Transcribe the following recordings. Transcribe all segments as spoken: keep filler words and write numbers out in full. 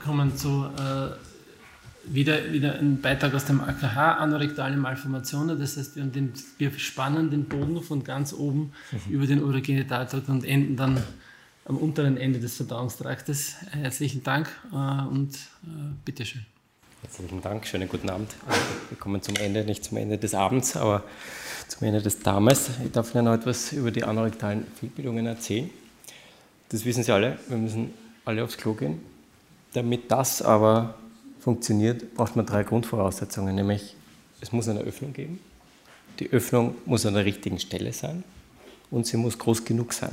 kommen zu äh, wieder, wieder einem Beitrag aus dem A K H, anorektale Malformationen. Das heißt, wir, haben den, wir spannen den Bogen von ganz oben mhm. über den Urogenitaltrakt und enden dann am unteren Ende des Verdauungstraktes. Herzlichen Dank äh, und äh, bitteschön. Herzlichen Dank, schönen guten Abend. Wir kommen zum Ende, nicht zum Ende des Abends, aber zum Ende des Tages. Ich darf Ihnen noch etwas über die anorektalen Fehlbildungen erzählen. Das wissen Sie alle, wir müssen alle aufs Klo gehen. Damit das aber funktioniert, braucht man drei Grundvoraussetzungen, nämlich es muss eine Öffnung geben, die Öffnung muss an der richtigen Stelle sein und sie muss groß genug sein.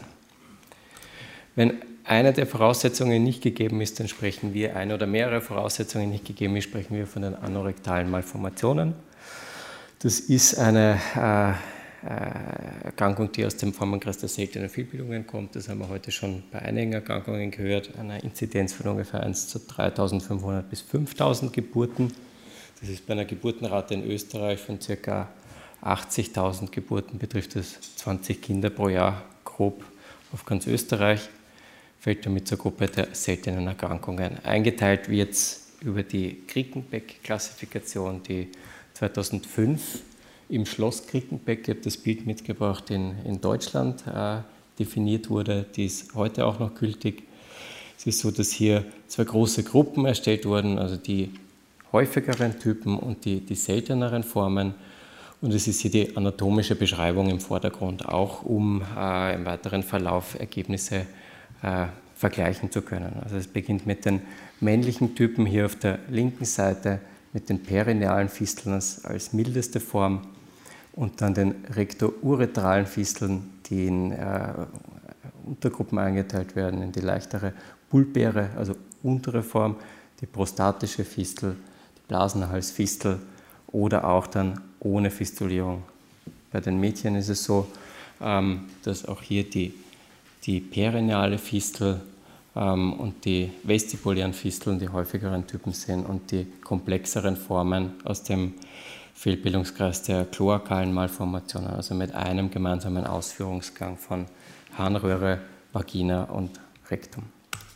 Wenn eine der Voraussetzungen nicht gegeben ist, dann sprechen wir, eine oder mehrere Voraussetzungen nicht gegeben ist, sprechen wir von den anorektalen Malformationen. Das ist eine äh, Erkrankung, die aus dem Formenkreis der seltenen Fehlbildungen kommt. Das haben wir heute schon bei einigen Erkrankungen gehört. Eine Inzidenz von ungefähr eins zu dreitausendfünfhundert bis fünftausend Geburten. Das ist bei einer Geburtenrate in Österreich von ca. achtzigtausend Geburten, betrifft es zwanzig Kinder pro Jahr grob auf ganz Österreich. Fällt damit zur Gruppe der seltenen Erkrankungen. Eingeteilt wird es über die Krickenbeck-Klassifikation, die zweitausendfünf im Schloss Krickenbeck, ich habe das Bild mitgebracht, in, in Deutschland äh, definiert wurde, die ist heute auch noch gültig. Es ist so, dass hier zwei große Gruppen erstellt wurden, also die häufigeren Typen und die, die selteneren Formen. Und es ist hier die anatomische Beschreibung im Vordergrund, auch um äh, im weiteren Verlauf Ergebnisse äh, vergleichen zu können. Also es beginnt mit den männlichen Typen hier auf der linken Seite, mit den perinealen Fisteln als, als mildeste Form und dann den rekto-uretralen Fisteln, die in äh, Untergruppen eingeteilt werden, in die leichtere pulpäre, also untere Form, die prostatische Fistel, die Blasenhalsfistel oder auch dann ohne Fistulierung. Bei den Mädchen ist es so, ähm, dass auch hier die, die perineale Fistel und die vestibulären Fisteln die häufigeren Typen sind und die komplexeren Formen aus dem Fehlbildungskreis der kloakalen Malformationen, also mit einem gemeinsamen Ausführungsgang von Harnröhre, Vagina und Rektum.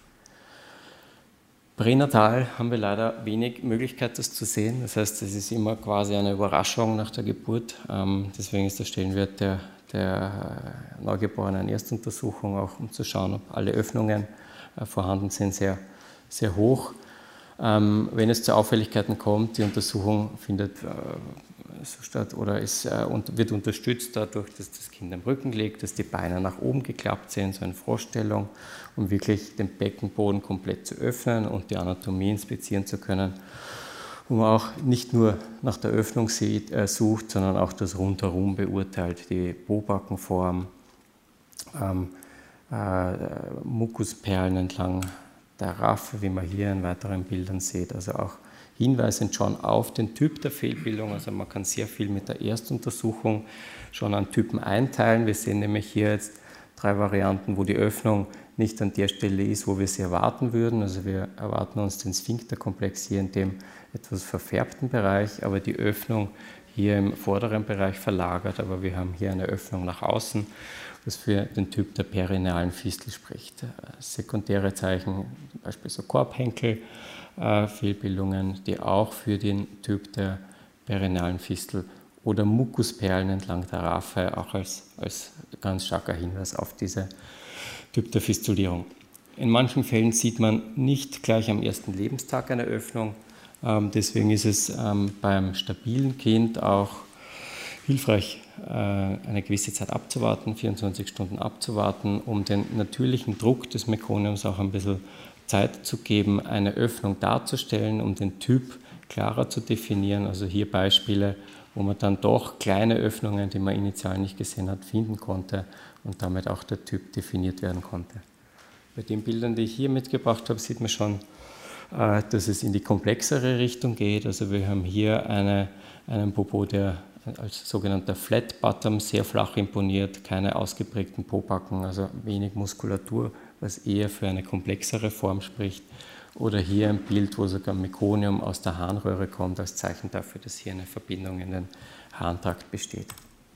Pränatal haben wir leider wenig Möglichkeit, das zu sehen. Das heißt, es ist immer quasi eine Überraschung nach der Geburt. Deswegen ist der Stellenwert der, der Neugeborenen Erstuntersuchung auch, um zu schauen, ob alle Öffnungen vorhanden sind, sehr, sehr hoch. Ähm, wenn es zu Auffälligkeiten kommt, die Untersuchung findet äh, so statt oder ist, äh, und wird unterstützt dadurch, dass das Kind am Rücken liegt, dass die Beine nach oben geklappt sind, so eine Froschstellung, um wirklich den Beckenboden komplett zu öffnen und die Anatomie inspizieren zu können, wo man auch nicht nur nach der Öffnung sieht, äh, sucht, sondern auch das Rundherum beurteilt, die Pobackenform, ähm, Äh, Mukusperlen entlang der Raffe, wie man hier in weiteren Bildern sieht. Also auch hinweisend schon auf den Typ der Fehlbildung. Also man kann sehr viel mit der Erstuntersuchung schon an Typen einteilen. Wir sehen nämlich hier jetzt drei Varianten, wo die Öffnung nicht an der Stelle ist, wo wir sie erwarten würden. Also wir erwarten uns den Sphinkterkomplex hier in dem etwas verfärbten Bereich, aber die Öffnung hier im vorderen Bereich verlagert. Aber wir haben hier eine Öffnung nach außen, was für den Typ der perinealen Fistel spricht. Sekundäre Zeichen, zum Beispiel so Korbhenkel, äh, Fehlbildungen, die auch für den Typ der perinealen Fistel oder Mukusperlen entlang der Raffe auch als, als ganz starker Hinweis auf diese Typ der Fistulierung. In manchen Fällen sieht man nicht gleich am ersten Lebenstag eine Öffnung. Ähm, deswegen ist es ähm, beim stabilen Kind auch hilfreich, eine gewisse Zeit abzuwarten, vierundzwanzig Stunden abzuwarten, um den natürlichen Druck des Mekoniums auch ein bisschen Zeit zu geben, eine Öffnung darzustellen, um den Typ klarer zu definieren. Also hier Beispiele, wo man dann doch kleine Öffnungen, die man initial nicht gesehen hat, finden konnte und damit auch der Typ definiert werden konnte. Bei den Bildern, die ich hier mitgebracht habe, sieht man schon, dass es in die komplexere Richtung geht. Also wir haben hier eine, einen Popo, der als sogenannter Flat Bottom sehr flach imponiert, keine ausgeprägten Pobacken, also wenig Muskulatur, was eher für eine komplexere Form spricht. Oder hier ein Bild, wo sogar Mekonium aus der Harnröhre kommt, als Zeichen dafür, dass hier eine Verbindung in den Harntrakt besteht.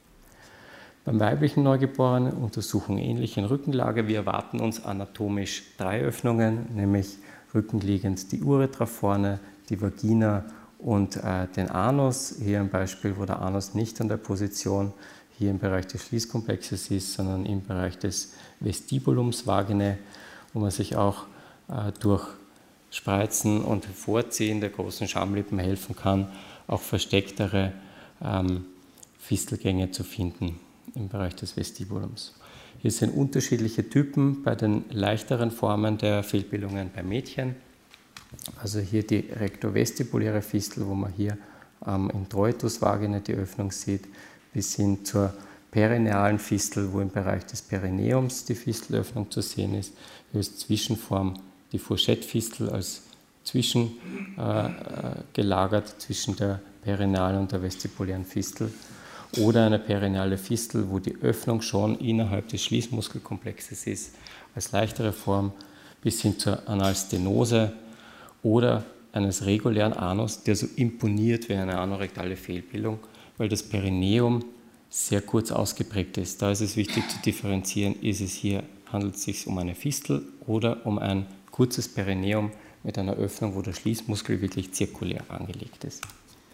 Beim weiblichen Neugeborenen Untersuchung ähnlich in Rückenlage. Wir erwarten uns anatomisch drei Öffnungen, nämlich rückenliegend die Uretra vorne, die Vagina und äh, den Anus. Hier ein Beispiel, wo der Anus nicht an der Position hier im Bereich des Schließkomplexes ist, sondern im Bereich des Vestibulums Vaginae, wo man sich auch äh, durch Spreizen und Vorziehen der großen Schamlippen helfen kann, auch verstecktere ähm, Fistelgänge zu finden im Bereich des Vestibulums. Hier sind unterschiedliche Typen bei den leichteren Formen der Fehlbildungen bei Mädchen. Also hier die rektovestibuläre Fistel, wo man hier ähm, Introitus vaginae die Öffnung sieht, bis hin zur perinealen Fistel, wo im Bereich des Perineums die Fistelöffnung zu sehen ist. Hier ist Zwischenform die Fourchette-Fistel als zwischen äh, gelagert zwischen der perinealen und der vestibulären Fistel. Oder eine perineale Fistel, wo die Öffnung schon innerhalb des Schließmuskelkomplexes ist, als leichtere Form, bis hin zur Analstenose oder eines regulären Anus, der so imponiert wie eine anorektale Fehlbildung, weil das Perineum sehr kurz ausgeprägt ist. Da ist es wichtig zu differenzieren, ist es hier, handelt es sich um eine Fistel oder um ein kurzes Perineum mit einer Öffnung, wo der Schließmuskel wirklich zirkulär angelegt ist.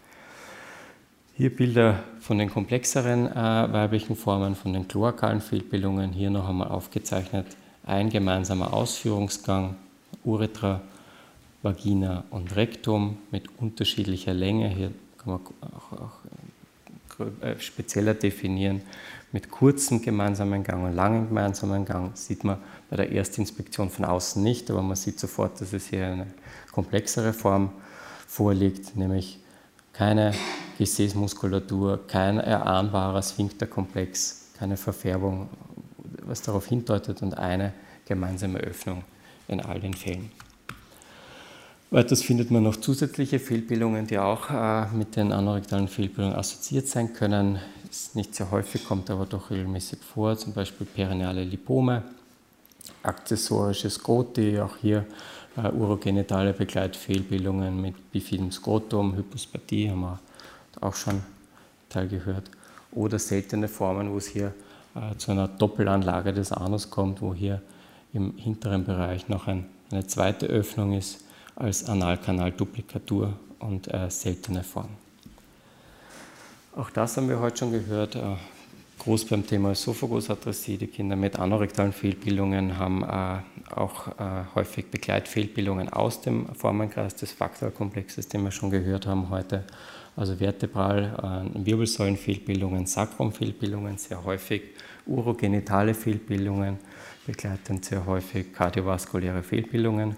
Hier Bilder von den komplexeren äh, weiblichen Formen, von den kloakalen Fehlbildungen. Hier noch einmal aufgezeichnet ein gemeinsamer Ausführungsgang, Uretra, Vagina und Rektum mit unterschiedlicher Länge. Hier kann man auch, auch äh, spezieller definieren. Mit kurzem gemeinsamen Gang und langem gemeinsamen Gang sieht man bei der Erstinspektion von außen nicht, aber man sieht sofort, dass es hier eine komplexere Form vorliegt, nämlich keine Gesäßmuskulatur, kein erahnbarer Sphinkterkomplex, keine Verfärbung, was darauf hindeutet, und eine gemeinsame Öffnung in all den Fällen. Weiters findet man noch zusätzliche Fehlbildungen, die auch äh, mit den anorektalen Fehlbildungen assoziiert sein können. Ist nicht sehr häufig, kommt aber doch regelmäßig vor, zum Beispiel perineale Lipome, akzessorische Skoti, auch hier äh, urogenitale Begleitfehlbildungen mit bifidem Skrotum, Hypospathie haben wir auch schon Teil gehört, oder seltene Formen, wo es hier äh, zu einer Doppelanlage des Anus kommt, wo hier im hinteren Bereich noch ein, eine zweite Öffnung ist als Analkanalduplikatur und äh, seltene Form. Auch das haben wir heute schon gehört, äh, groß beim Thema Esophagusatrasie. Die Kinder mit anorektalen Fehlbildungen haben äh, auch äh, häufig Begleitfehlbildungen aus dem Formenkreis des Faktorkomplexes, den wir schon gehört haben heute. Also vertebral, äh, Wirbelsäulenfehlbildungen, Sakrumfehlbildungen sehr häufig, urogenitale Fehlbildungen, begleitend sehr häufig kardiovaskuläre Fehlbildungen.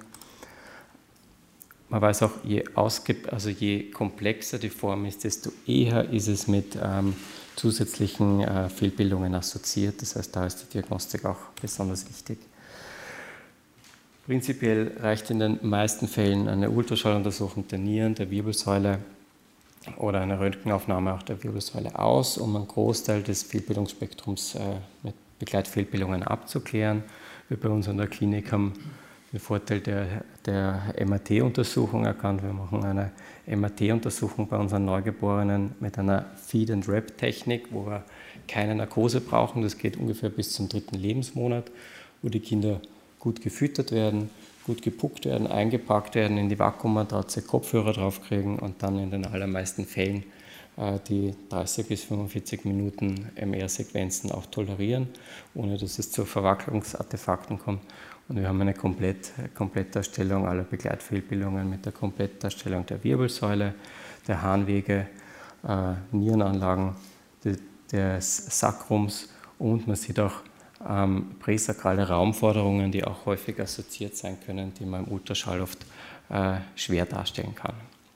Man weiß auch, je, ausge- also je komplexer die Form ist, desto eher ist es mit ähm, zusätzlichen äh, Fehlbildungen assoziiert. Das heißt, da ist die Diagnostik auch besonders wichtig. Prinzipiell reicht in den meisten Fällen eine Ultraschalluntersuchung der Nieren, der Wirbelsäule oder eine Röntgenaufnahme auch der Wirbelsäule aus, um einen Großteil des Fehlbildungsspektrums äh, mit Begleitfehlbildungen abzuklären. Wir bei uns in der Klinik haben den Vorteil der, der M R T-Untersuchung erkannt. Wir machen eine M R T-Untersuchung bei unseren Neugeborenen mit einer Feed-and-Wrap-Technik, wo wir keine Narkose brauchen. Das geht ungefähr bis zum dritten Lebensmonat, wo die Kinder gut gefüttert werden, gut gepuckt werden, eingepackt werden, in die Vakuummatratze, Kopfhörer draufkriegen und dann in den allermeisten Fällen äh, die dreißig bis fünfundvierzig Minuten M R-Sequenzen auch tolerieren, ohne dass es zu Verwacklungsartefakten kommt. Und wir haben eine Komplett, Komplettdarstellung aller Begleitfehlbildungen mit der Komplettdarstellung der Wirbelsäule, der Harnwege, äh, Nierenanlagen, de, des Sakrums, und man sieht auch ähm, präsakrale Raumforderungen, die auch häufig assoziiert sein können, die man im Ultraschall oft äh, schwer darstellen kann.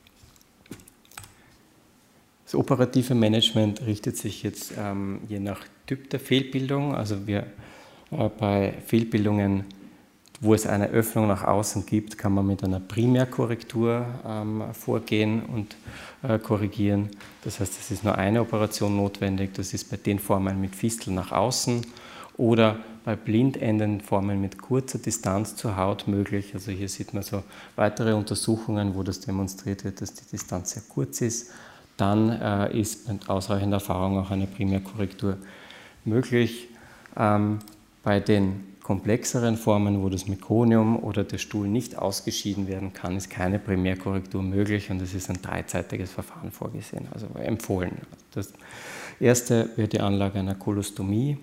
Das operative Management richtet sich jetzt ähm, je nach Typ der Fehlbildung. Also wir äh, bei Fehlbildungen, wo es eine Öffnung nach außen gibt, kann man mit einer Primärkorrektur ähm, vorgehen und äh, korrigieren. Das heißt, es ist nur eine Operation notwendig. Das ist bei den Formen mit Fistel nach außen oder bei blindenden Formen mit kurzer Distanz zur Haut möglich. Also hier sieht man so weitere Untersuchungen, wo das demonstriert wird, dass die Distanz sehr kurz ist. Dann äh, ist mit ausreichender Erfahrung auch eine Primärkorrektur möglich. Ähm, bei den komplexeren Formen, wo das Mekonium oder der Stuhl nicht ausgeschieden werden kann, ist keine Primärkorrektur möglich und es ist ein dreizeitiges Verfahren vorgesehen, also empfohlen. Das erste wäre die Anlage einer Kolostomie.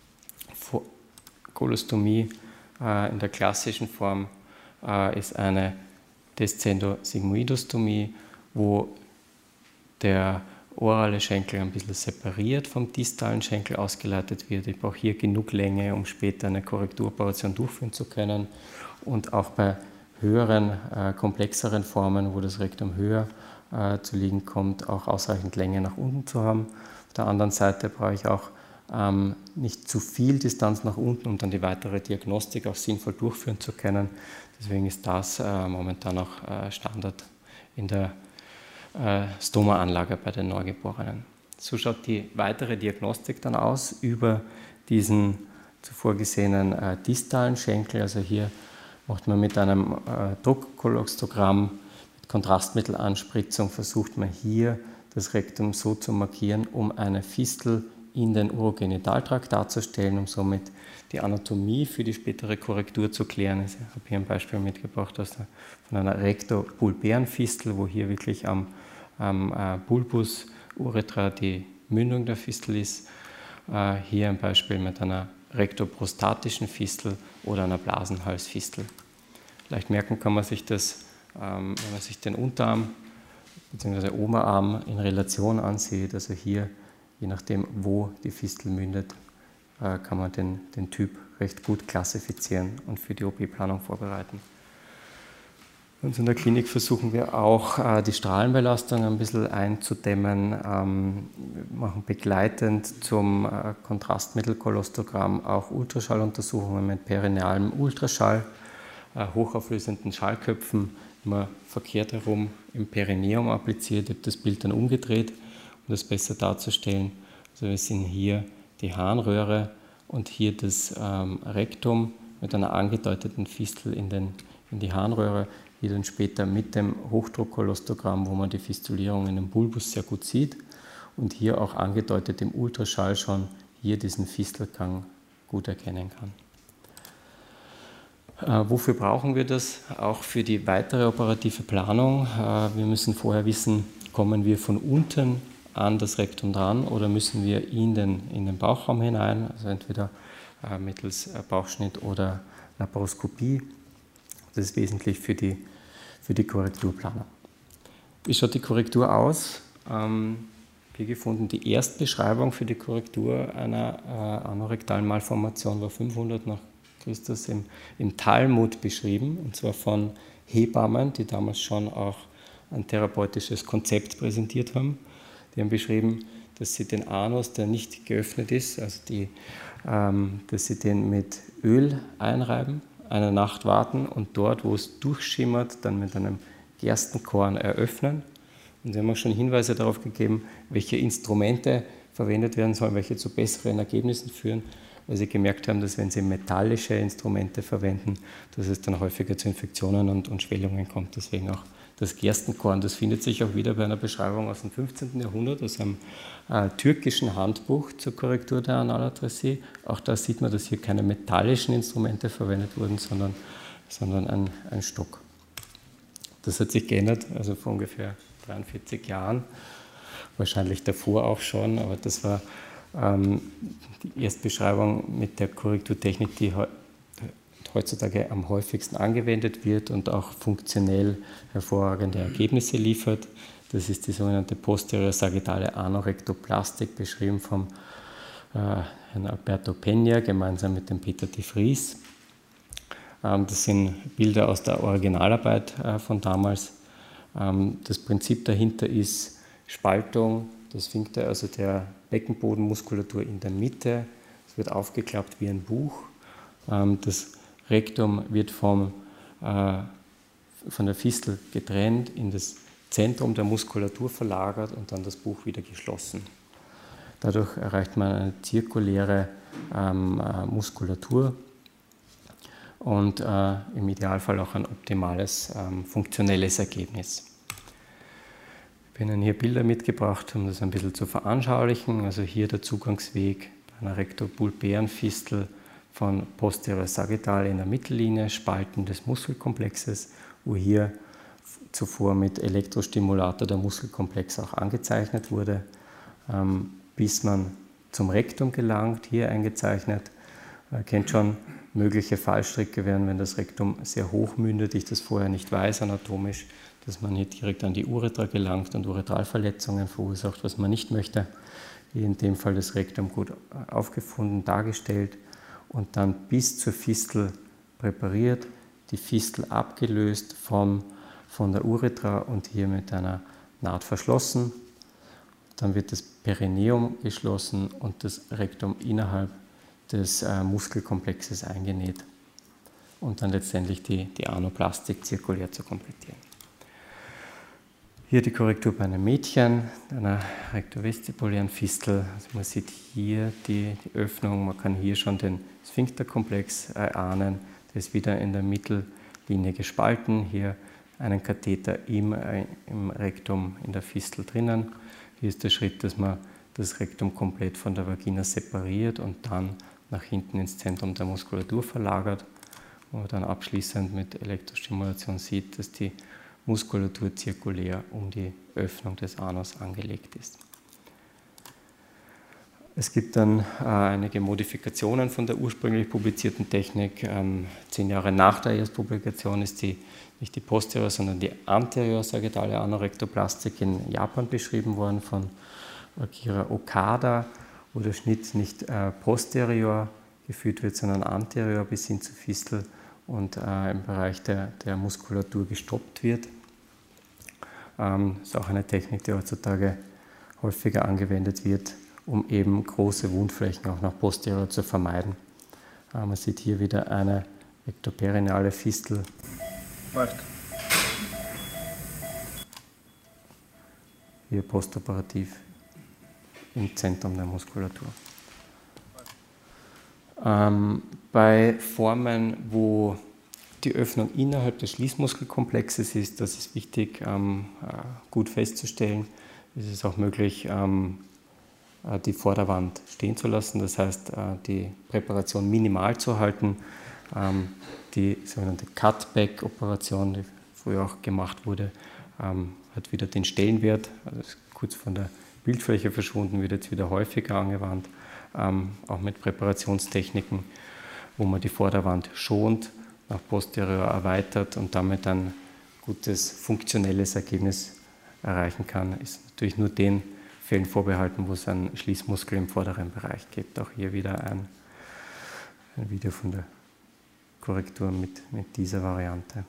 Kolostomie äh, in der klassischen Form äh, ist eine Descendosigmoidostomie, wo der orale Schenkel ein bisschen separiert vom distalen Schenkel ausgeleitet wird. Ich brauche hier genug Länge, um später eine Korrekturoperation durchführen zu können. Und auch bei höheren, äh, komplexeren Formen, wo das Rektum höher äh, zu liegen kommt, auch ausreichend Länge nach unten zu haben. Auf der anderen Seite brauche ich auch ähm, nicht zu viel Distanz nach unten, um dann die weitere Diagnostik auch sinnvoll durchführen zu können. Deswegen ist das äh, momentan auch äh, Standard in der Stoma-Anlage bei den Neugeborenen. So schaut die weitere Diagnostik dann aus über diesen zuvor gesehenen äh, distalen Schenkel. Also hier macht man mit einem äh, Druckkolostogramm mit Kontrastmittelanspritzung, versucht man hier das Rektum so zu markieren, um eine Fistel in den Urogenitaltrakt darzustellen, um somit die Anatomie für die spätere Korrektur zu klären. Ich habe hier ein Beispiel mitgebracht aus der, von einer rektopulpären Fistel, wo hier wirklich am, am äh, Bulbus Uretra die Mündung der Fistel ist. Äh, hier ein Beispiel mit einer rektoprostatischen Fistel oder einer Blasenhalsfistel. Leicht merken kann man sich das, ähm, wenn man sich den Unterarm bzw. Oberarm in Relation ansieht, also hier je nachdem, wo die Fistel mündet, kann man den, den Typ recht gut klassifizieren und für die O P-Planung vorbereiten. Bei uns in der Klinik versuchen wir auch, die Strahlenbelastung ein bisschen einzudämmen. Wir machen begleitend zum Kontrastmittelkolostogramm auch Ultraschalluntersuchungen mit perinealem Ultraschall, hochauflösenden Schallköpfen, immer verkehrt herum im Perineum appliziert. Ich habe das Bild dann umgedreht, um das besser darzustellen. Also wir sehen hier die Harnröhre und hier das ähm, Rektum mit einer angedeuteten Fistel in, den, in die Harnröhre. Hier dann später mit dem Hochdruckkolostogramm, wo man die Fistulierung in den Bulbus sehr gut sieht. Und hier auch angedeutet im Ultraschall schon hier diesen Fistelgang gut erkennen kann. Äh, wofür brauchen wir das? Auch für die weitere operative Planung. Äh, wir müssen vorher wissen, kommen wir von unten an das Rektum dran oder müssen wir in den, in den Bauchraum hinein, also entweder äh, mittels äh, Bauchschnitt oder Laparoskopie. Das ist wesentlich für die, für die Korrekturplanung. Wie schaut die Korrektur aus? Ähm, hier gefunden, die Erstbeschreibung für die Korrektur einer äh, anorektalen Malformation war fünfhundert nach Christus im, im Talmud beschrieben, und zwar von Hebammen, die damals schon auch ein therapeutisches Konzept präsentiert haben. Die haben beschrieben, dass sie den Anus, der nicht geöffnet ist, also die, ähm, dass sie den mit Öl einreiben, eine Nacht warten und dort, wo es durchschimmert, dann mit einem Gerstenkorn eröffnen. Und sie haben auch schon Hinweise darauf gegeben, welche Instrumente verwendet werden sollen, welche zu besseren Ergebnissen führen, weil sie gemerkt haben, dass wenn sie metallische Instrumente verwenden, dass es dann häufiger zu Infektionen und, und Schwellungen kommt. Deswegen auch das Gerstenkorn. Das findet sich auch wieder bei einer Beschreibung aus dem fünfzehnten Jahrhundert, aus einem äh, türkischen Handbuch zur Korrektur der Analatresie. Auch da sieht man, dass hier keine metallischen Instrumente verwendet wurden, sondern, sondern ein, ein Stock. Das hat sich geändert, also vor ungefähr dreiundvierzig Jahren, wahrscheinlich davor auch schon, aber das war ähm, die Erstbeschreibung mit der Korrekturtechnik, die heutzutage am häufigsten angewendet wird und auch funktionell hervorragende Ergebnisse liefert. Das ist die sogenannte posterior-sagittale Anorektoplastik, beschrieben vom äh, Herrn Alberto Peña gemeinsam mit dem Peter de Vries. Ähm, das sind Bilder aus der Originalarbeit äh, von damals. Ähm, das Prinzip dahinter ist Spaltung der Sphinkter, also der Beckenbodenmuskulatur in der Mitte. Es wird aufgeklappt wie ein Buch. Ähm, das Rektum wird vom, äh, von der Fistel getrennt, in das Zentrum der Muskulatur verlagert und dann das Buch wieder geschlossen. Dadurch erreicht man eine zirkuläre ähm, äh, Muskulatur und äh, im Idealfall auch ein optimales ähm, funktionelles Ergebnis. Ich habe Ihnen hier Bilder mitgebracht, um das ein bisschen zu veranschaulichen. Also hier der Zugangsweg bei einer rektopulpären Fistel von posterior sagittal in der Mittellinie, Spalten des Muskelkomplexes, wo hier zuvor mit Elektrostimulator der Muskelkomplex auch angezeichnet wurde, ähm, bis man zum Rektum gelangt, hier eingezeichnet. Ihr kennt schon, mögliche Fallstricke wären, wenn das Rektum sehr hoch mündet, ich das vorher nicht weiß anatomisch, dass man hier direkt an die Uretra gelangt und Uretralverletzungen verursacht, was man nicht möchte. Hier in dem Fall das Rektum gut aufgefunden, dargestellt und dann bis zur Fistel präpariert, die Fistel abgelöst vom, von der Uretra und hier mit einer Naht verschlossen. Dann wird das Perineum geschlossen und das Rektum innerhalb des äh, Muskelkomplexes eingenäht und dann letztendlich die, die Anoplastik zirkulär zu komplettieren. Hier die Korrektur bei einem Mädchen, einer rektovestibulären Fistel. Also man sieht hier die, die Öffnung, man kann hier schon den Sphinkterkomplex erahnen, der ist wieder in der Mittellinie gespalten. Hier einen Katheter im, im Rektum in der Fistel drinnen. Hier ist der Schritt, dass man das Rektum komplett von der Vagina separiert und dann nach hinten ins Zentrum der Muskulatur verlagert, wo man dann abschließend mit Elektrostimulation sieht, dass die Muskulatur zirkulär um die Öffnung des Anus angelegt ist. Es gibt dann äh, einige Modifikationen von der ursprünglich publizierten Technik. Ähm, zehn Jahre nach der Erstpublikation ist die, nicht die posterior, sondern die anterior sagittale Anorektoplastik in Japan beschrieben worden von Akira Okada, wo der Schnitt nicht äh, posterior geführt wird, sondern anterior bis hin zur Fistel und äh, im Bereich der, der Muskulatur gestoppt wird. Ähm, das ist auch eine Technik, die heutzutage häufiger angewendet wird, um eben große Wundflächen auch nach posterior zu vermeiden. Äh, man sieht hier wieder eine rektoperineale Fistel. Läuft. Hier postoperativ im Zentrum der Muskulatur. Ähm, bei Formen, wo die Öffnung innerhalb des Schließmuskelkomplexes ist, das ist wichtig, ähm, äh, gut festzustellen. Es ist auch möglich, ähm, äh, die Vorderwand stehen zu lassen, das heißt, äh, die Präparation minimal zu halten. Ähm, die sogenannte Cutback-Operation, die früher auch gemacht wurde, ähm, hat wieder den Stellenwert, also ist kurz von der Bildfläche verschwunden, wird jetzt wieder häufiger angewandt, ähm, auch mit Präparationstechniken, wo man die Vorderwand schont, nach posterior erweitert und damit ein gutes funktionelles Ergebnis erreichen kann. Ist natürlich nur den Fällen vorbehalten, wo es einen Schließmuskel im vorderen Bereich gibt. Auch hier wieder ein, ein Video von der Korrektur mit, mit dieser Variante.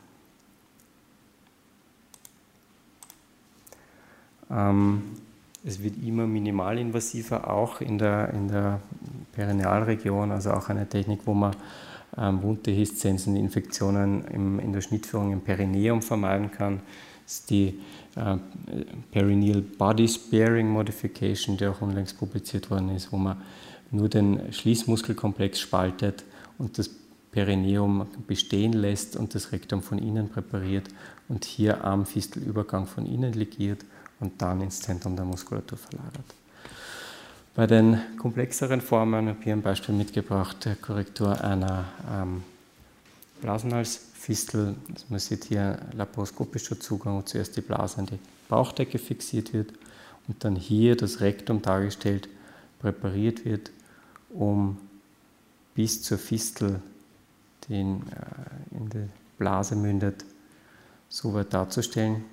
Ähm, Es wird immer minimalinvasiver, auch in der, in der Perinealregion, also auch eine Technik, wo man ähm, Wunddehiszenzen, Infektionen im, in der Schnittführung im Perineum vermeiden kann. Das ist die äh, Perineal Body Sparing Modification, die auch unlängst publiziert worden ist, wo man nur den Schließmuskelkomplex spaltet und das Perineum bestehen lässt und das Rektum von innen präpariert und hier am Fistelübergang von innen ligiert und dann ins Zentrum der Muskulatur verlagert. Bei den komplexeren Formen habe ich hier ein Beispiel mitgebracht, der Korrektur einer ähm, Blasenhalsfistel. Also man sieht hier laparoskopischer Zugang, wo zuerst die Blase an die Bauchdecke fixiert wird und dann hier das Rektum dargestellt präpariert wird, um bis zur Fistel, die in, äh, in die Blase mündet, so weit darzustellen.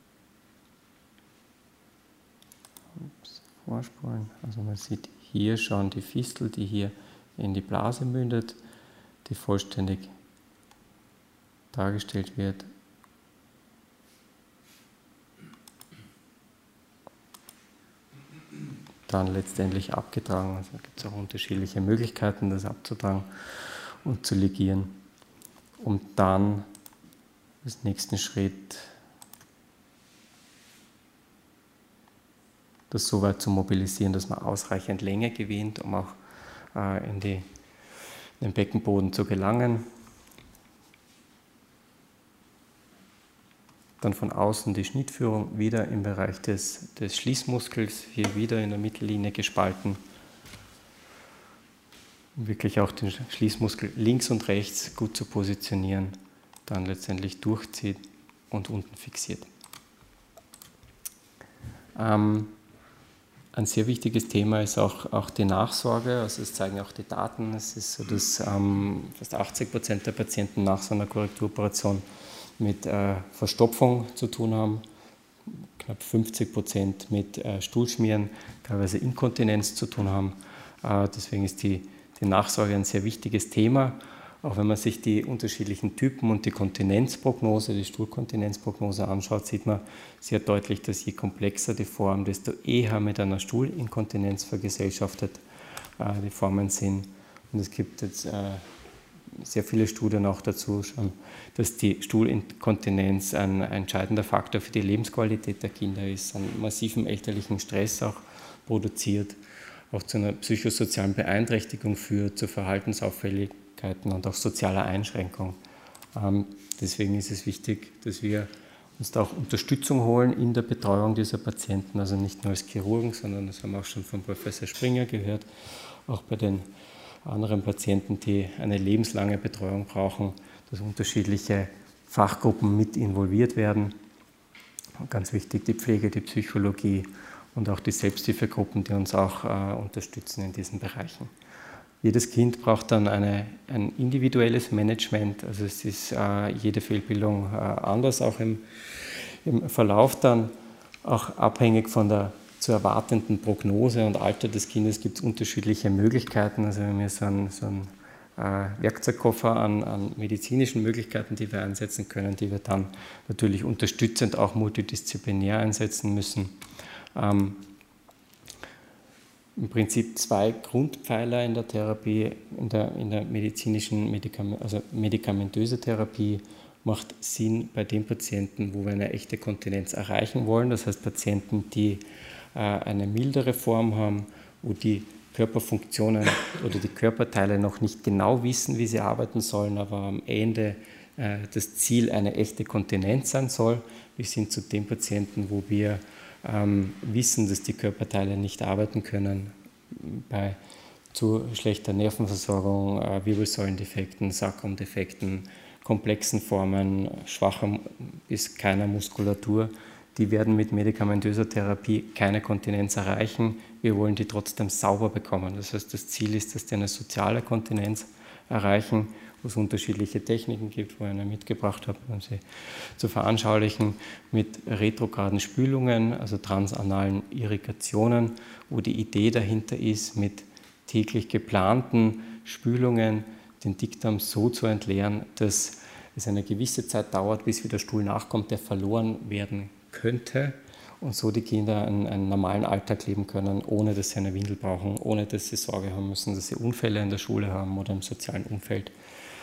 Vorspulen. Also man sieht hier schon die Fistel, die hier in die Blase mündet, die vollständig dargestellt wird. Dann letztendlich abgetragen. Also gibt es auch unterschiedliche Möglichkeiten, das abzutragen und zu ligieren, um dann als nächsten Schritt das so weit zu mobilisieren, dass man ausreichend Länge gewinnt, um auch äh, in, die, in den Beckenboden zu gelangen. Dann von außen die Schnittführung wieder im Bereich des, des Schließmuskels, hier wieder in der Mittellinie gespalten. um wirklich auch den Schließmuskel links und rechts gut zu positionieren, dann letztendlich durchzieht und unten fixiert. Ähm, ein sehr wichtiges Thema ist auch, auch die Nachsorge, also es zeigen auch die Daten, es ist so, dass ähm, fast achtzig Prozent der Patienten nach so einer Korrekturoperation mit äh, Verstopfung zu tun haben, knapp fünfzig Prozent mit äh, Stuhlschmieren, teilweise Inkontinenz zu tun haben. Äh, deswegen ist die, die Nachsorge ein sehr wichtiges Thema. Auch wenn man sich die unterschiedlichen Typen und die Kontinenzprognose, die Stuhlkontinenzprognose anschaut, sieht man sehr deutlich, dass je komplexer die Form, desto eher mit einer Stuhlinkontinenz vergesellschaftet äh, die Formen sind. Und es gibt jetzt äh, sehr viele Studien auch dazu schon, dass die Stuhlinkontinenz ein, ein entscheidender Faktor für die Lebensqualität der Kinder ist, einen massiven elterlichen Stress auch produziert, auch zu einer psychosozialen Beeinträchtigung führt, zu Verhaltensauffälligkeiten und auch sozialer Einschränkung. Ähm, deswegen ist es wichtig, dass wir uns da auch Unterstützung holen in der Betreuung dieser Patienten, also nicht nur als Chirurgen, sondern das haben wir auch schon von Professor Springer gehört, auch bei den anderen Patienten, die eine lebenslange Betreuung brauchen, dass unterschiedliche Fachgruppen mit involviert werden. Und ganz wichtig die Pflege, die Psychologie und auch die Selbsthilfegruppen, die uns auch äh, unterstützen in diesen Bereichen. Jedes Kind braucht dann eine, ein individuelles Management, also es ist äh, jede Fehlbildung äh, anders, auch im, im Verlauf dann, auch abhängig von der zu erwartenden Prognose und Alter des Kindes gibt es unterschiedliche Möglichkeiten. Also wir haben hier so einen, so einen äh, Werkzeugkoffer an, an medizinischen Möglichkeiten, die wir einsetzen können, die wir dann natürlich unterstützend auch multidisziplinär einsetzen müssen. Ähm, Im Prinzip zwei Grundpfeiler in der Therapie, in der, in der medizinischen, Medikament, also medikamentöse Therapie macht Sinn bei den Patienten, wo wir eine echte Kontinenz erreichen wollen. Das heißt Patienten, die äh, eine mildere Form haben, wo die Körperfunktionen oder die Körperteile noch nicht genau wissen, wie sie arbeiten sollen, aber am Ende äh, das Ziel eine echte Kontinenz sein soll. Bis hin zu den Patienten, wo wir ähm, wissen, dass die Körperteile nicht arbeiten können, bei zu schlechter Nervenversorgung, äh, Wirbelsäulendefekten, Sakrumdefekten, komplexen Formen, schwacher bis keiner Muskulatur, die werden mit medikamentöser Therapie keine Kontinenz erreichen. Wir wollen die trotzdem sauber bekommen. Das heißt, das Ziel ist, dass die eine soziale Kontinenz erreichen, wo es unterschiedliche Techniken gibt, wo ich eine mitgebracht habe, um sie zu veranschaulichen, mit retrograden Spülungen, also transanalen Irrigationen, wo die Idee dahinter ist, mit täglich geplanten Spülungen den Dickdarm so zu entleeren, dass es eine gewisse Zeit dauert, bis wieder Stuhl nachkommt, der verloren werden könnte und so die Kinder einen, einen normalen Alltag leben können, ohne dass sie eine Windel brauchen, ohne dass sie Sorge haben müssen, dass sie Unfälle in der Schule haben oder im sozialen Umfeld.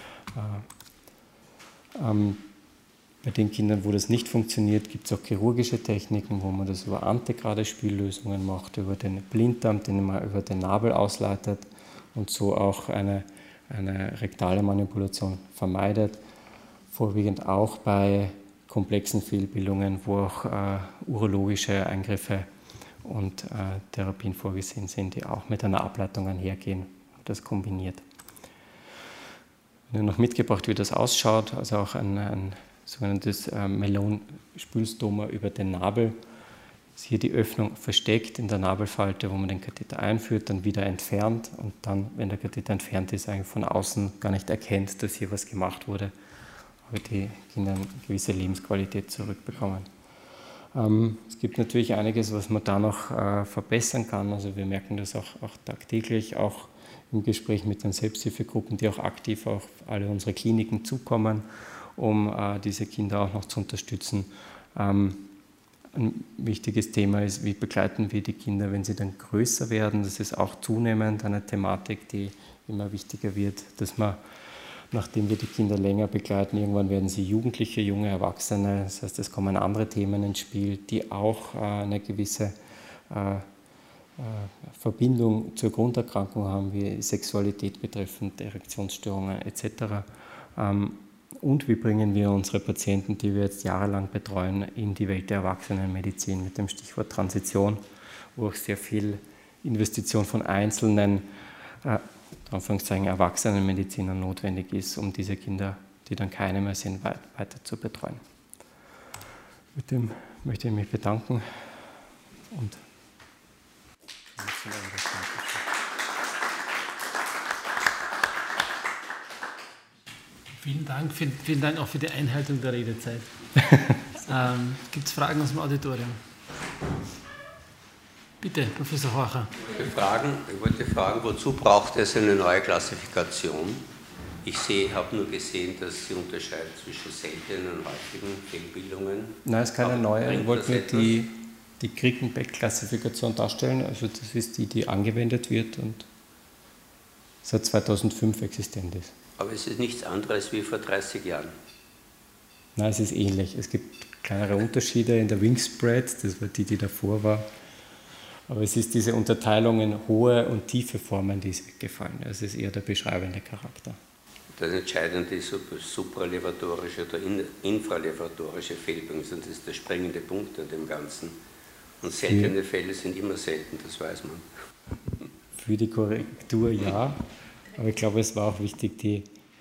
Äh, ähm, bei den Kindern, wo das nicht funktioniert, gibt es auch chirurgische Techniken, wo man das über antegrade Spüllösungen macht, über den Blinddarm, den man über den Nabel ausleitet und so auch eine, eine rektale Manipulation vermeidet. Vorwiegend auch bei komplexen Fehlbildungen, wo auch äh, urologische Eingriffe und äh, Therapien vorgesehen sind, die auch mit einer Ableitung einhergehen, das kombiniert. Ich habe noch mitgebracht, wie das ausschaut, also auch ein, ein sogenanntes äh, Melon-Spülstoma über den Nabel. Ist hier die Öffnung versteckt in der Nabelfalte, wo man den Katheter einführt, dann wieder entfernt und dann, wenn der Katheter entfernt ist, eigentlich von außen gar nicht erkennt, dass hier was gemacht wurde, aber die Kinder eine gewisse Lebensqualität zurückbekommen. Ähm, es gibt natürlich einiges, was man da noch äh, verbessern kann. Also wir merken das auch, auch tagtäglich, auch im Gespräch mit den Selbsthilfegruppen, die auch aktiv auf alle unsere Kliniken zukommen, um äh, diese Kinder auch noch zu unterstützen. Ähm, ein wichtiges Thema ist, wie begleiten wir die Kinder, wenn sie dann größer werden. Das ist auch zunehmend eine Thematik, die immer wichtiger wird, dass man, nachdem wir die Kinder länger begleiten, irgendwann werden sie Jugendliche, junge Erwachsene. Das heißt, es kommen andere Themen ins Spiel, die auch äh, eine gewisse äh, Verbindung zur Grunderkrankung haben, wie Sexualität betreffend, Erektionsstörungen et cetera. Und wie bringen wir unsere Patienten, die wir jetzt jahrelang betreuen, in die Welt der Erwachsenenmedizin mit dem Stichwort Transition, wo auch sehr viel Investition von Einzelnen Anführungszeichen Erwachsenenmediziner notwendig ist, um diese Kinder, die dann keine mehr sind, weiter zu betreuen. Mit dem möchte ich mich bedanken und vielen Dank, vielen, vielen Dank auch für die Einhaltung der Redezeit. ähm, Gibt es Fragen aus dem Auditorium? Bitte, Professor Horcher. Ich, fragen, ich wollte fragen, wozu braucht es eine neue Klassifikation? Ich sehe, habe nur gesehen, dass Sie unterscheiden zwischen seltenen und häufigen Fehlbildungen. Nein, es ist keine neue. Ich wollte nur die, die Krickenbeck-Klassifikation darstellen. Also das ist die, die angewendet wird und seit zweitausendfünf existent ist. Aber es ist nichts anderes wie vor dreißig Jahren. Nein, es ist ähnlich. Es gibt kleinere Unterschiede in der Wingspread, das war die, die davor war. Aber es ist diese Unterteilung in hohe und tiefe Formen, die ist weggefallen. Es ist eher der beschreibende Charakter. Das Entscheidende ist supralevatorische oder infralevatorische Fehlbildung, das ist der springende Punkt an dem Ganzen. Und seltene Fälle sind immer selten, das weiß man. Für die Korrektur ja, aber ich glaube, es war auch wichtig, die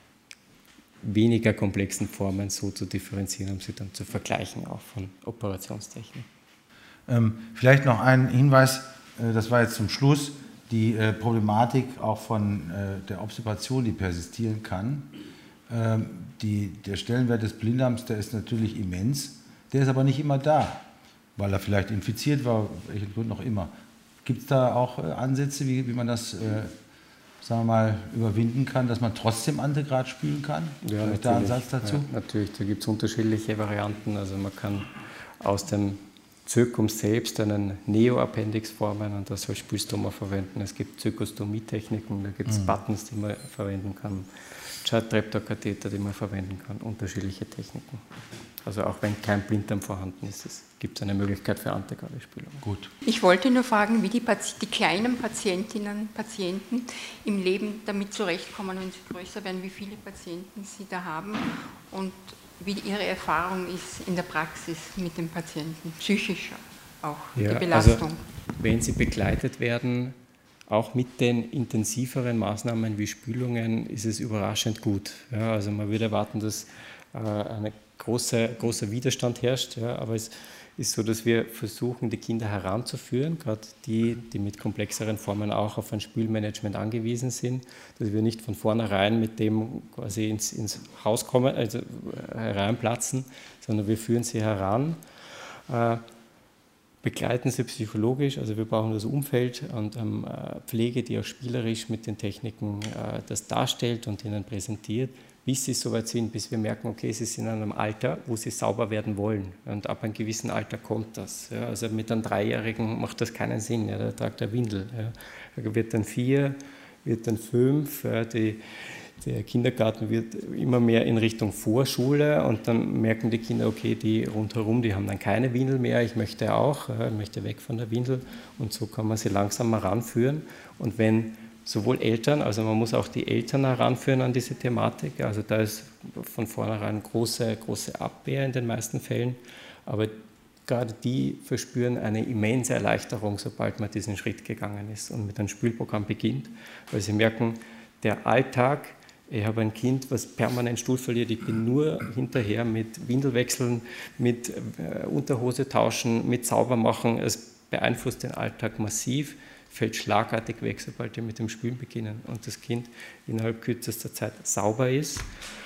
weniger komplexen Formen so zu differenzieren, um sie dann zu vergleichen, auch von Operationstechnik. Ähm, vielleicht noch ein Hinweis, äh, das war jetzt zum Schluss, die äh, Problematik auch von äh, der Obstipation, die persistieren kann. Ähm, die, der Stellenwert des Blinddarms, der ist natürlich immens, der ist aber nicht immer da, weil er vielleicht infiziert war, welchen Grund auch immer. Gibt es da auch äh, Ansätze, wie, wie man das, äh, sagen wir mal, überwinden kann, dass man trotzdem Antegrad spülen kann? Ja, Vielleicht da einen Satz dazu? Ja, natürlich, da gibt es unterschiedliche Varianten. Also man kann aus dem Zirkum selbst einen Neoappendix formen und das als Spülstoma verwenden. Es gibt Zirkostomie-Techniken, da gibt es mhm. Buttons, die man verwenden kann, Chart-Traptor-Katheter, die man verwenden kann, unterschiedliche Techniken. Also auch wenn kein Blinddarm vorhanden ist, es gibt eine Möglichkeit für Antegrade-Spülung. Gut. Ich wollte nur fragen, wie die, die kleinen Patientinnen und Patienten im Leben damit zurechtkommen, wenn sie größer werden, wie viele Patienten sie da haben und wie Ihre Erfahrung ist in der Praxis mit den Patienten, psychisch auch, ja, die Belastung. Also, wenn sie begleitet werden, auch mit den intensiveren Maßnahmen wie Spülungen, ist es überraschend gut. Ja, also man würde erwarten, dass äh, ein großer, großer Widerstand herrscht, ja, aber es ist so, dass wir versuchen, die Kinder heranzuführen, gerade die, die mit komplexeren Formen auch auf ein Spülmanagement angewiesen sind, dass wir nicht von vornherein mit dem quasi ins, ins Haus kommen, also hereinplatzen, sondern wir führen sie heran, äh, begleiten sie psychologisch, also wir brauchen das Umfeld und ähm, Pflege, die auch spielerisch mit den Techniken äh, das darstellt und ihnen präsentiert, bis sie so weit sind, bis wir merken, okay, sie sind in einem Alter, wo sie sauber werden wollen. Und ab einem gewissen Alter kommt das. Ja. Also mit einem Dreijährigen macht das keinen Sinn, ja, der tragt eine Windel. Ja. Er wird dann vier, wird dann fünf, ja, die, der Kindergarten wird immer mehr in Richtung Vorschule und dann merken die Kinder, okay, die rundherum, die haben dann keine Windel mehr, ich möchte auch, ja, ich möchte weg von der Windel und so kann man sie langsam mal ranführen. Und wenn sowohl Eltern, also man muss auch die Eltern heranführen an diese Thematik, also da ist von vornherein große, große Abwehr in den meisten Fällen, aber gerade die verspüren eine immense Erleichterung, sobald man diesen Schritt gegangen ist und mit einem Spülprogramm beginnt, weil sie merken, der Alltag, ich habe ein Kind, was permanent Stuhl verliert, ich bin nur hinterher mit Windelwechseln, mit Unterhose tauschen, mit Saubermachen, es beeinflusst den Alltag massiv, fällt schlagartig weg, sobald wir mit dem Spülen beginnen und das Kind innerhalb kürzester Zeit sauber ist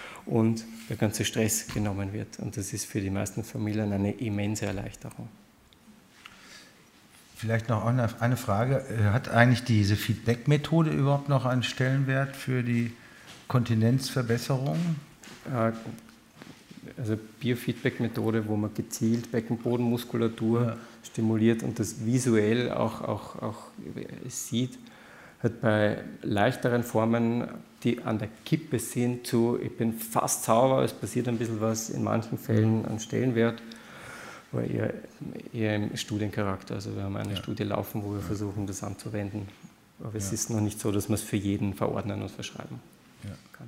und der ganze Stress genommen wird. Und das ist für die meisten Familien eine immense Erleichterung. Vielleicht noch eine Frage. Hat eigentlich diese Feedback-Methode überhaupt noch einen Stellenwert für die Kontinenzverbesserung? Also Biofeedback-Methode, wo man gezielt Beckenbodenmuskulatur ja. stimuliert und das visuell auch, auch, auch sieht, hat bei leichteren Formen, die an der Kippe sind, zu ich bin fast sauber, es passiert ein bisschen was, in manchen Fällen an Stellenwert, aber eher, eher im Studiencharakter. Also wir haben eine ja. Studie laufen, wo wir ja. versuchen, das anzuwenden. Aber es ja. ist noch nicht so, dass man es für jeden verordnen und verschreiben ja. kann.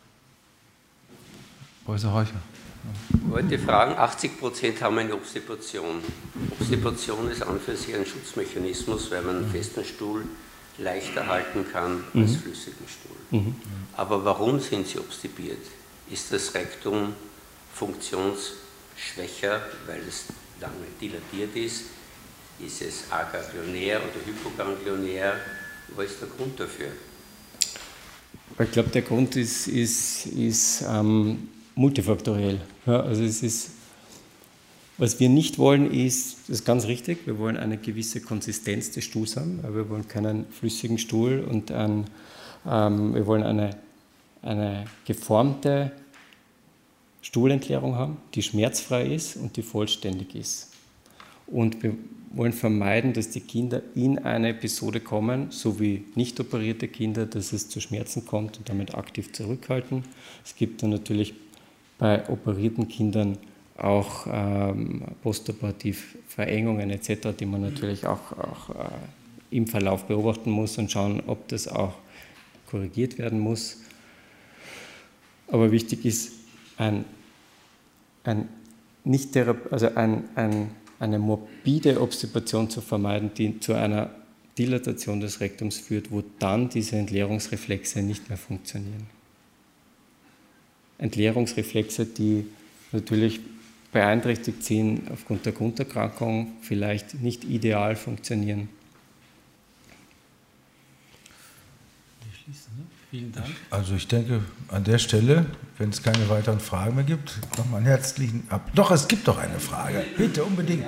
Professor Horcher. Ich wollte fragen, achtzig Prozent haben eine Obstipation. Obstipation ist an für sich ein Schutzmechanismus, weil man einen festen Stuhl leichter halten kann als Mhm. flüssigen Stuhl. Mhm. Aber warum sind sie obstipiert? Ist das Rektum funktionsschwächer, weil es lange dilatiert ist? Ist es aganglionär oder hypoganglionär? Was ist der Grund dafür? Ich glaube, der Grund ist, ist, ist ähm, multifaktoriell. Ja, also es ist, was wir nicht wollen, ist, das ist ganz richtig, wir wollen eine gewisse Konsistenz des Stuhls haben, aber wir wollen keinen flüssigen Stuhl und ein, ähm, wir wollen eine, eine geformte Stuhlentleerung haben, die schmerzfrei ist und die vollständig ist. Und wir wollen vermeiden, dass die Kinder in eine Episode kommen, so wie nicht operierte Kinder, dass es zu Schmerzen kommt und damit aktiv zurückhalten. Es gibt dann natürlich bei operierten Kindern auch ähm, postoperativ Verengungen et cetera, die man natürlich auch, auch äh, im Verlauf beobachten muss und schauen, ob das auch korrigiert werden muss. Aber wichtig ist, ein, ein, nicht also ein, ein, eine morbide Obstipation zu vermeiden, die zu einer Dilatation des Rektums führt, wo dann diese Entleerungsreflexe nicht mehr funktionieren. Entleerungsreflexe, die natürlich beeinträchtigt sind aufgrund der Grunderkrankung, vielleicht nicht ideal funktionieren. Vielen Dank. Also ich denke, an der Stelle, wenn es keine weiteren Fragen mehr gibt, nochmal einen herzlichen Ab. Doch, es gibt doch eine Frage. Bitte, unbedingt.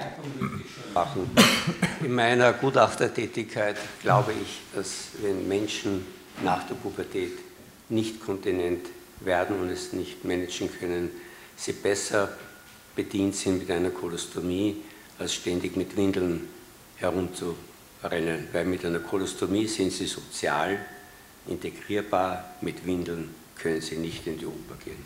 In meiner Gutachtertätigkeit glaube ich, dass wenn Menschen nach der Pubertät nicht kontinent werden und es nicht managen können, sie besser bedient sind mit einer Kolostomie, als ständig mit Windeln herumzurennen. Weil mit einer Kolostomie sind sie sozial integrierbar, mit Windeln können sie nicht in die Oper gehen.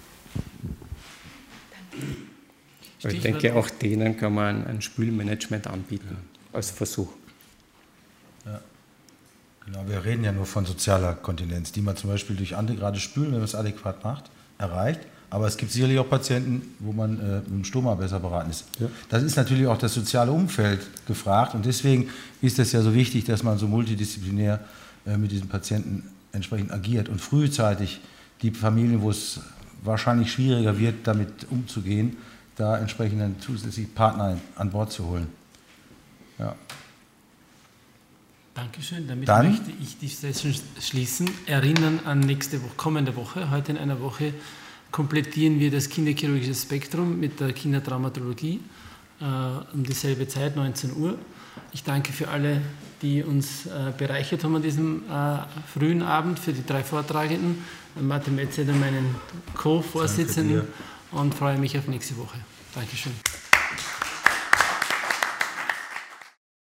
Ich denke, auch denen kann man ein Spülmanagement anbieten, ja, als Versuch. Ja. Genau, wir reden ja nur von sozialer Kontinenz, die man zum Beispiel durch antegrade Spülen, wenn man es adäquat macht, erreicht. Aber es gibt sicherlich auch Patienten, wo man äh, mit dem Stoma besser beraten ist. Ja. Das ist natürlich auch das soziale Umfeld gefragt und deswegen ist es ja so wichtig, dass man so multidisziplinär äh, mit diesen Patienten entsprechend agiert und frühzeitig die Familien, wo es wahrscheinlich schwieriger wird, damit umzugehen, da entsprechend einen zusätzlichen Partner an Bord zu holen. Ja. Dankeschön. Damit Dann möchte ich die Session schließen. Erinnern an nächste Woche, kommende Woche. Heute in einer Woche komplettieren wir das kinderchirurgische Spektrum mit der Kindertraumatologie äh, um dieselbe Zeit, neunzehn Uhr. Ich danke für alle, die uns äh, bereichert haben an diesem äh, frühen Abend, für die drei Vortragenden, Martin Metzel und meinen Co-Vorsitzenden, und freue mich auf nächste Woche. Dankeschön.